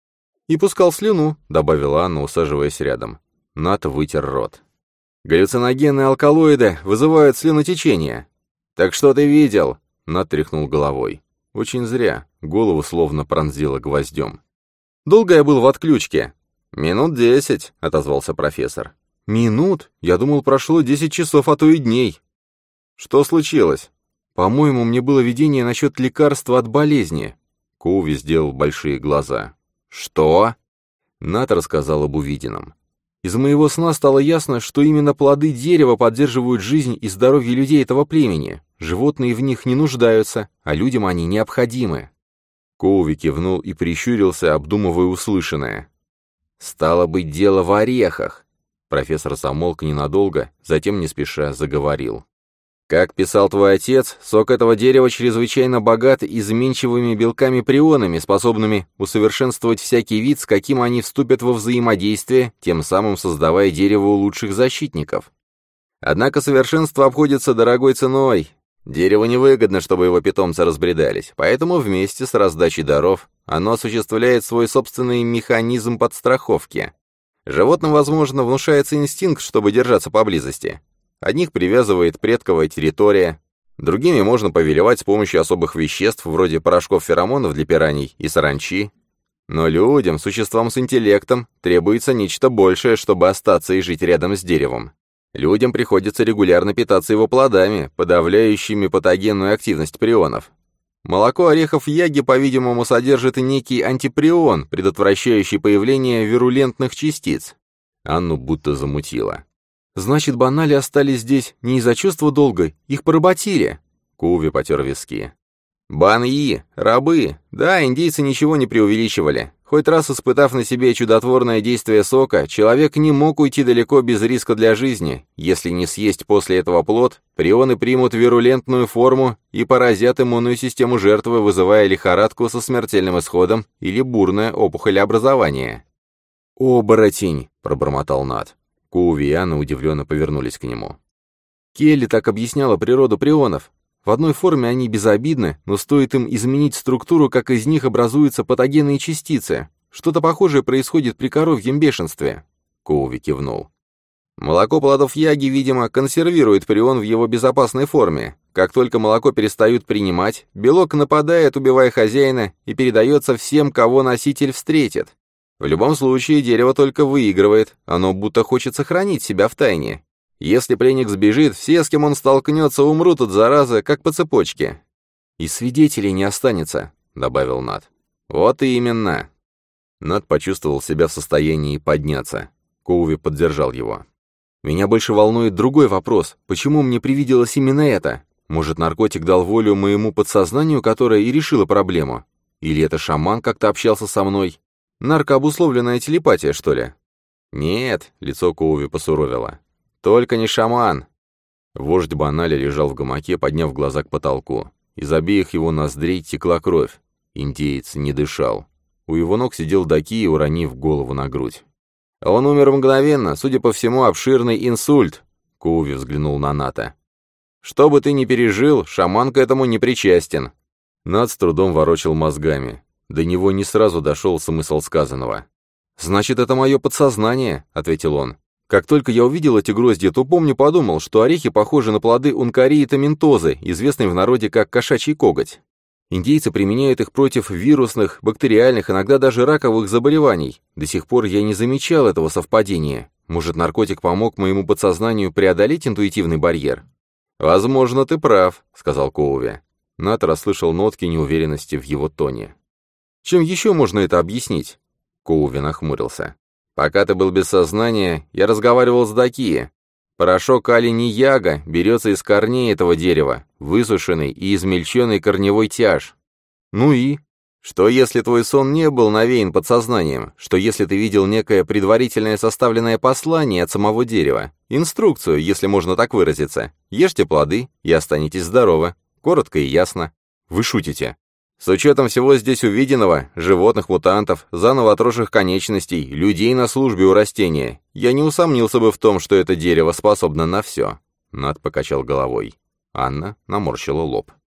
«И пускал слюну», — добавила Анна, усаживаясь рядом. Нат вытер рот. «Галлюциногенные алкалоиды вызывают слюнотечение». «Так что ты видел?» — Нат тряхнул головой. «Очень зря. Голову словно пронзило гвоздем». «Долго я был в отключке?» «Минут десять», — отозвался профессор. «Минут? Я думал, прошло десять часов, а то и дней». «Что случилось?» «По-моему, мне было видение насчет лекарства от болезни». Коуви сделал большие глаза. «Что?» Нат рассказал об увиденном. «Из моего сна стало ясно, что именно плоды дерева поддерживают жизнь и здоровье людей этого племени. Животные в них не нуждаются, а людям они необходимы». Коуви кивнул и прищурился, обдумывая услышанное. «Стало быть, дело в орехах». Профессор замолк ненадолго, затем не спеша заговорил. «Как писал твой отец, сок этого дерева чрезвычайно богат изменчивыми белками-прионами, способными усовершенствовать всякий вид, с каким они вступят во взаимодействие, тем самым создавая дереву лучших защитников. Однако совершенство обходится дорогой ценой. Дереву невыгодно, чтобы его питомцы разбредались, поэтому вместе с раздачей даров оно осуществляет свой собственный механизм подстраховки. Животным, возможно, внушается инстинкт, чтобы держаться поблизости. Одних привязывает предковая территория, другими можно повелевать с помощью особых веществ, вроде порошков феромонов для пираний и саранчи. Но людям, существам с интеллектом, требуется нечто большее, чтобы остаться и жить рядом с деревом. Людям приходится регулярно питаться его плодами, подавляющими патогенную активность прионов. Молоко орехов яги, по-видимому, содержит некий антиприон, предотвращающий появление вирулентных частиц. Анну будто замутило. «Значит, банали остались здесь не из-за чувства долга, их поработили». Коуви потер виски. «Баньи, рабы. Да, индейцы ничего не преувеличивали. Хоть раз испытав на себе чудотворное действие сока, человек не мог уйти далеко без риска для жизни. Если не съесть после этого плод, прионы примут вирулентную форму и поразят иммунную систему жертвы, вызывая лихорадку со смертельным исходом или бурное опухолеобразование». «Оборотень!» — пробормотал Нат. Коуви и Анна удивленно повернулись к нему. Келли так объясняла природу прионов. В одной форме они безобидны, но стоит им изменить структуру, как из них образуются патогенные частицы. Что-то похожее происходит при коровьем бешенстве. Коуви кивнул. Молоко плодов яги, видимо, консервирует прион в его безопасной форме. Как только молоко перестают принимать, белок нападает, убивая хозяина, и передается всем, кого носитель встретит. В любом случае, дерево только выигрывает, оно будто хочет сохранить себя в тайне. Если пленник сбежит, все, с кем он столкнется, умрут от заразы, как по цепочке. «И свидетелей не останется», — добавил Нат. «Вот именно». Нат почувствовал себя в состоянии подняться. Коуви поддержал его. «Меня больше волнует другой вопрос. Почему мне привиделось именно это? Может, наркотик дал волю моему подсознанию, которое и решило проблему? Или это шаман как-то общался со мной? Наркообусловленная телепатия, что ли?» «Нет», — лицо Коуви посуровило. «Только не шаман». Вождь Банали лежал в гамаке, подняв глаза к потолку. Из обеих его ноздрей текла кровь. Индеец не дышал. У его ног сидел Даки, уронив голову на грудь. «Он умер мгновенно, судя по всему, обширный инсульт», — Коуви взглянул на Ната. «Что бы ты ни пережил, шаман к этому не причастен». Нат с трудом ворочал мозгами. До него не сразу дошел смысл сказанного. «Значит, это мое подсознание», — ответил он. «Как только я увидел эти гроздья, то, помню, подумал, что орехи похожи на плоды ункариита ментозы, известной в народе как кошачий коготь. Индейцы применяют их против вирусных, бактериальных, иногда даже раковых заболеваний. До сих пор я не замечал этого совпадения. Может, наркотик помог моему подсознанию преодолеть интуитивный барьер?» «Возможно, ты прав», — сказал Коуви. Нат расслышал нотки неуверенности в его тоне. «Чем еще можно это объяснить?» Коуви нахмурился. «Пока ты был без сознания, я разговаривал с Даки. Порошок али-нияга берется из корней этого дерева, высушенный и измельченный корневой тяж. Ну и? Что если твой сон не был навеян подсознанием? Что если ты видел некое предварительное составленное послание от самого дерева? Инструкцию, если можно так выразиться. Ешьте плоды и останетесь здоровы. Коротко и ясно. Вы шутите. С учетом всего здесь увиденного, животных-мутантов, заново отросших конечностей, людей на службе у растения, я не усомнился бы в том, что это дерево способно на все». Нат покачал головой. Анна наморщила лоб.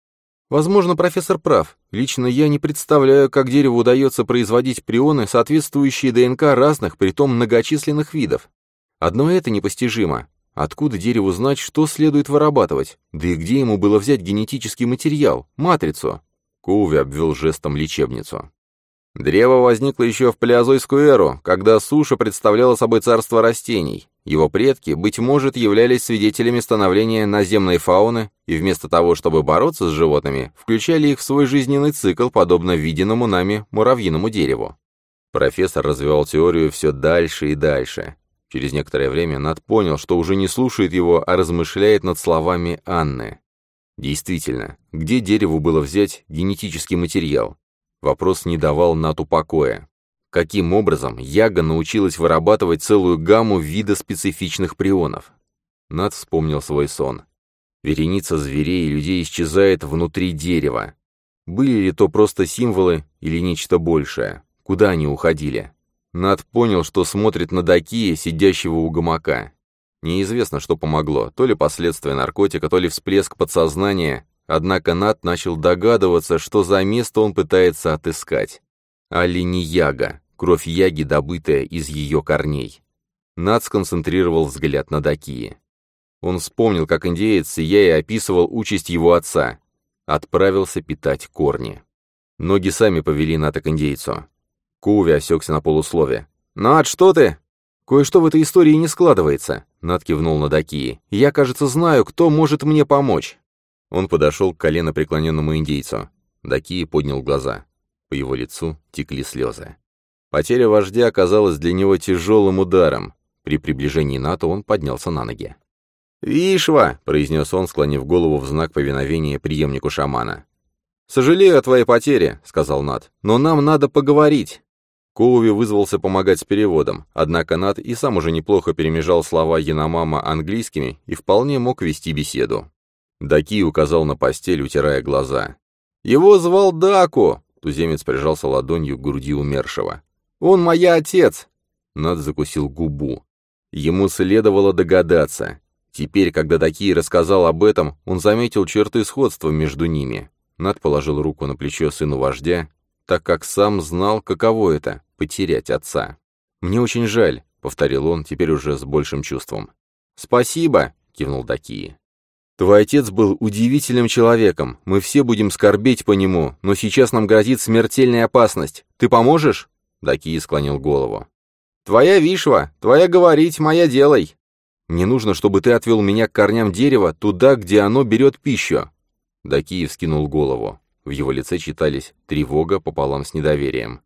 Возможно, профессор прав. Лично я не представляю, как дереву удается производить прионы, соответствующие ДНК разных, притом многочисленных видов. Одно это непостижимо. Откуда дереву знать, что следует вырабатывать? Да и где ему было взять генетический материал, матрицу? Коуви обвел жестом лечебницу. Древо возникло еще в палеозойскую эру, когда суша представляла собой царство растений. Его предки, быть может, являлись свидетелями становления наземной фауны и вместо того, чтобы бороться с животными, включали их в свой жизненный цикл, подобно виденному нами муравьиному дереву. Профессор развивал теорию все дальше и дальше. Через некоторое время Нат понял, что уже не слушает его, а размышляет над словами Анны. Действительно, где дереву было взять генетический материал? Вопрос не давал Нату покоя. Каким образом яга научилась вырабатывать целую гамму вида специфичных прионов? Нат вспомнил свой сон. Вереница зверей и людей исчезает внутри дерева. Были ли то просто символы или нечто большее? Куда они уходили? Нат понял, что смотрит на Дакия, сидящего у гамака. Неизвестно, что помогло, то ли последствия наркотика, то ли всплеск подсознания, однако Нат начал догадываться, что за место он пытается отыскать. Али не яга, кровь яги, добытая из ее корней. Нат сконцентрировал взгляд на Дакии. Он вспомнил, как индеец, сияя, описывал участь его отца. Отправился питать корни. Ноги сами повели Ната к индейцу. Коуви осекся на полуслове. «Нат, что ты?» «Кое-что в этой истории не складывается», — Нат кивнул на Дакии. «Я, кажется, знаю, кто может мне помочь». Он подошел к коленопреклоненному индейцу. Дакии поднял глаза. По его лицу текли слезы. Потеря вождя оказалась для него тяжелым ударом. При приближении Ната он поднялся на ноги. «Вишва!» — произнес он, склонив голову в знак повиновения преемнику шамана. «Сожалею о твоей потере», — сказал Нат, — «но нам надо поговорить». Коуви вызвался помогать с переводом, однако Нат и сам уже неплохо перемежал слова Яномама английскими и вполне мог вести беседу. Даки указал на постель, утирая глаза. «Его звал Даку!» — туземец прижался ладонью к груди умершего. «Он моя отец!» Нат закусил губу. Ему следовало догадаться. Теперь, когда Даки рассказал об этом, он заметил черты сходства между ними. Нат положил руку на плечо сыну вождя, так как сам знал, каково это — потерять отца. «Мне очень жаль», — повторил он, теперь уже с большим чувством. «Спасибо», — кивнул Дакии. «Твой отец был удивительным человеком, мы все будем скорбеть по нему, но сейчас нам грозит смертельная опасность. Ты поможешь?» Дакии склонил голову. «Твоя вишва, твоя говорить, моя делай. Мне нужно, чтобы ты отвел меня к корням дерева, туда, где оно берет пищу». Дакии вскинул голову. В его лице читались тревога пополам с недоверием.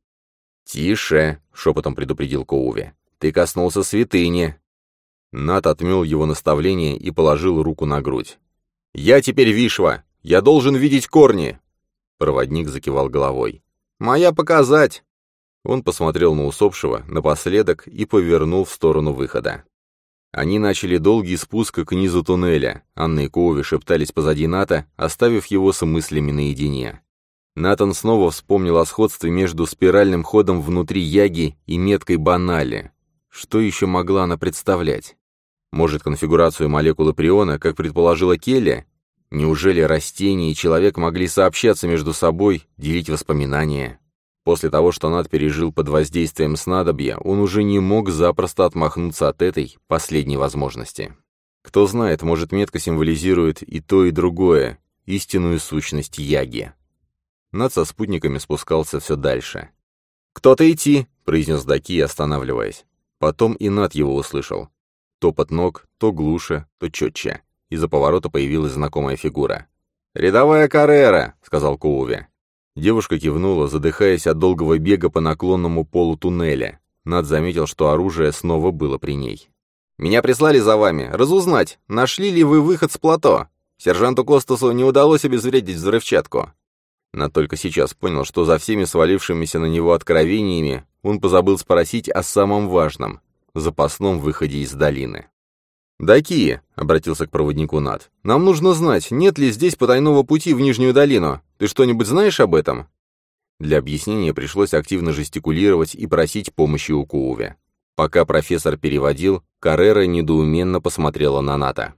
«Тише!» — шепотом предупредил Коуви. «Ты коснулся святыни!» Нат отмел его наставление и положил руку на грудь. «Я теперь вишва! Я должен видеть корни!» Проводник закивал головой. «Моя показать!» Он посмотрел на усопшего, напоследок, и повернул в сторону выхода. Они начали долгий спуск к низу туннеля. Анна и Коуви шептались позади Ната, оставив его с мыслями наедине. Натан снова вспомнил о сходстве между спиральным ходом внутри яги и меткой банали. Что еще могла она представлять? Может, конфигурацию молекулы приона, как предположила Келли? Неужели растения и человек могли сообщаться между собой, делить воспоминания? После того, что Нат пережил под воздействием снадобья, он уже не мог запросто отмахнуться от этой последней возможности. Кто знает, может, метка символизирует и то, и другое, истинную сущность яги. Нат со спутниками спускался все дальше. «Кто-то идти!» — произнес Даки, останавливаясь. Потом и Нат его услышал. Топот ног, то глуше, то четче. Из-за поворота появилась знакомая фигура. «Рядовая Каррера!» — сказал Коуви. Девушка кивнула, задыхаясь от долгого бега по наклонному полу туннеля. Нат заметил, что оружие снова было при ней. «Меня прислали за вами. Разузнать, нашли ли вы выход с плато? Сержанту Костасу не удалось обезвредить взрывчатку». Нат только сейчас понял, что за всеми свалившимися на него откровениями он позабыл спросить о самом важном — запасном выходе из долины. «Даки», — обратился к проводнику Нат, — «нам нужно знать, нет ли здесь потайного пути в Нижнюю долину. Ты что-нибудь знаешь об этом?» Для объяснения пришлось активно жестикулировать и просить помощи у Коуви. Пока профессор переводил, Каррера недоуменно посмотрела на Ната.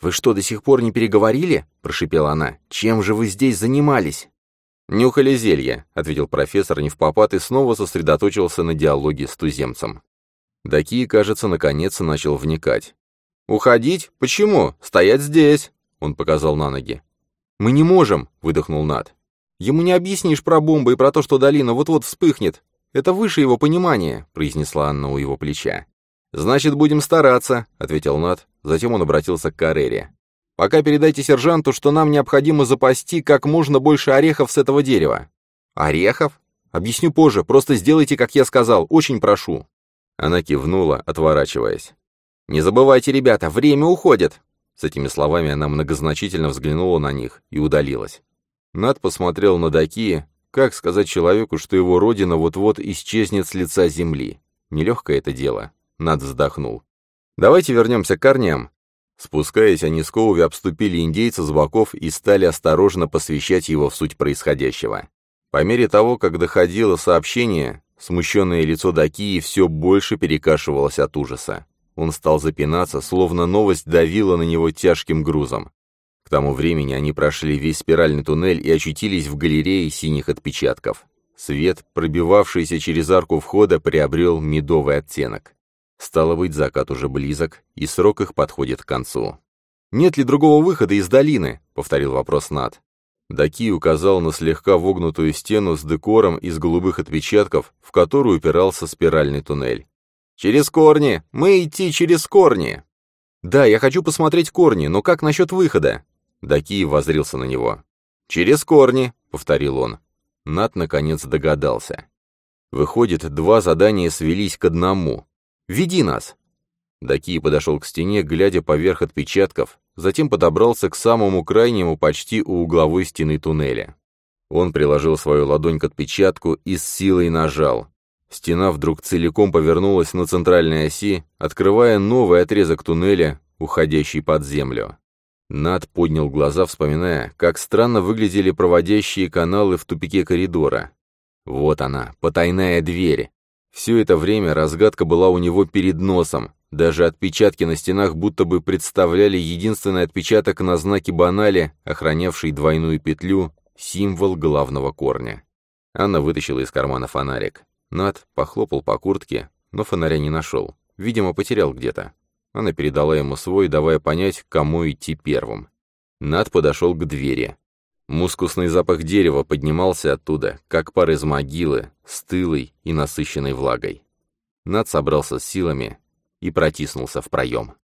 «Вы что, до сих пор не переговорили?» — прошипела она. «Чем же вы здесь занимались?» «Нюхали зелье», — ответил профессор невпопад и снова сосредоточился на диалоге с туземцем. Даки, кажется, наконец начал вникать. «Уходить? Почему? Стоять здесь!» — он показал на ноги. «Мы не можем!» — выдохнул Нат. «Ему не объяснишь про бомбы и про то, что долина вот-вот вспыхнет. Это выше его понимания», — произнесла Анна у его плеча. «Значит, будем стараться», — ответил Нат. Затем он обратился к Карере. «Пока передайте сержанту, что нам необходимо запасти как можно больше орехов с этого дерева». «Орехов? Объясню позже, просто сделайте, как я сказал, очень прошу». Она кивнула, отворачиваясь. «Не забывайте, ребята, время уходит!» С этими словами она многозначительно взглянула на них и удалилась. Нат посмотрел на Даки, как сказать человеку, что его родина вот-вот исчезнет с лица земли. Нелегкое это дело. Нат вздохнул. «Давайте вернемся к корням». Спускаясь, они с Коуви обступили индейца с боков и стали осторожно посвящать его в суть происходящего. По мере того, как доходило сообщение, смущенное лицо Дакии все больше перекашивалось от ужаса. Он стал запинаться, словно новость давила на него тяжким грузом. К тому времени они прошли весь спиральный туннель и очутились в галерее синих отпечатков. Свет, пробивавшийся через арку входа, приобрел медовый оттенок. Стало быть, закат уже близок, и срок их подходит к концу. «Нет ли другого выхода из долины?» — повторил вопрос Нат. Даки указал на слегка вогнутую стену с декором из голубых отпечатков, в которую упирался спиральный туннель. «Через корни! Мы идти через корни!» «Да, я хочу посмотреть корни, но как насчет выхода?» Даки воззрился на него. «Через корни!» — повторил он. Нат наконец догадался. Выходит, два задания свелись к одному. «Веди нас!» Даки подошел к стене, глядя поверх отпечатков, затем подобрался к самому крайнему, почти у угловой стены туннеля. Он приложил свою ладонь к отпечатку и с силой нажал. Стена вдруг целиком повернулась на центральной оси, открывая новый отрезок туннеля, уходящий под землю. Нат поднял глаза, вспоминая, как странно выглядели проводящие каналы в тупике коридора. Вот она, потайная дверь. Все это время разгадка была у него перед носом. Даже отпечатки на стенах будто бы представляли единственный отпечаток на знаке банали, охранявший двойную петлю, символ главного корня. Анна вытащила из кармана фонарик. Нат похлопал по куртке, но фонаря не нашел. Видимо, потерял где-то. Она передала ему свой, давая понять, кому идти первым. Нат подошел к двери. Мускусный запах дерева поднимался оттуда, как пар из могилы, стылой и насыщенной влагой. Нат собрался с силами и протиснулся в проем.